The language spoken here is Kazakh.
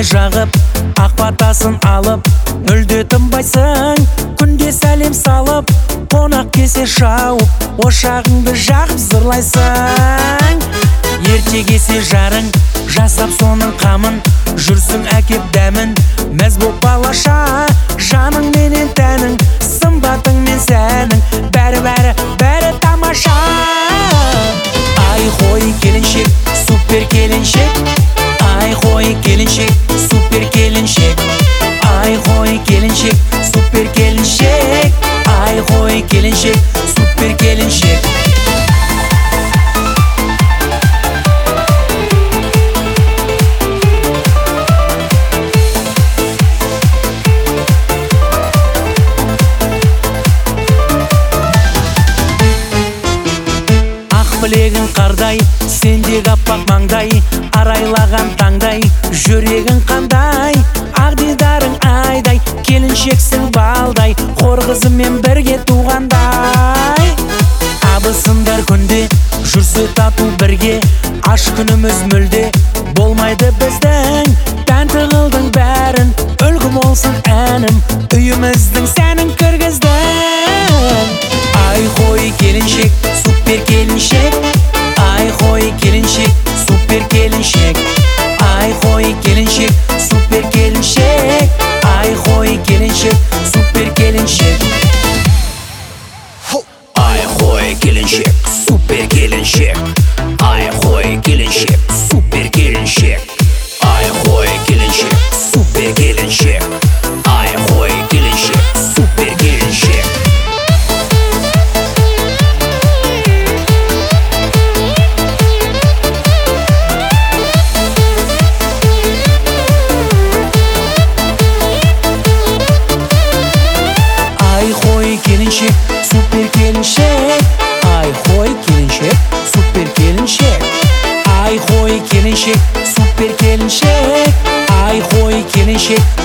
жағып, ақ батасын алып, мүлде тынбайсың, күнде сәлем салып, қонақ келсе шауып, ошағыңды жағып зырлайсың. Ерте келсе жарың, жасап соның қамын, жүрсің әкеп дәмін, мәз боп балаша, жаның менен тәнің, сымбатың мен сәнің, бәрі тамаша. Ай хой келіншек, супер келіншек, ай хой келіншек, супер келіншек, ай хой келіншек, супер келіншек, ай хой келіншек, супер келіншек. Білегің қардай, сендегі аппақ маңдай, арайлаған таңдай, жүрегің қандай, ақ дидарың айдай, келіншексің балдай, хор қызымен бірге туғандай. Абысындар күнде жүрсе тату бірге, аш күніміз мүлде болмайды біздің. Тәнті қылдың бәрін, үлгі болсын әнім, үйіміздің сәнін кіргіздің. Ай хой келіншек, супер келіншек, ай хой келіншек, супер келіншек, ай хой келіншек, супер келіншек, ай хой келіншек, супер келіншек. Ай хой келіншек, супер келіншек, ай хой келіншек, супер келіншек, ай хой келіншек, супер келіншек, ай хой келіншек, супер келіншек. Ай хой келіншек, супер келіншек, ай хой келіншек, супер келіншек, ай хой келіншек, супер келіншек, ай хой келіншек,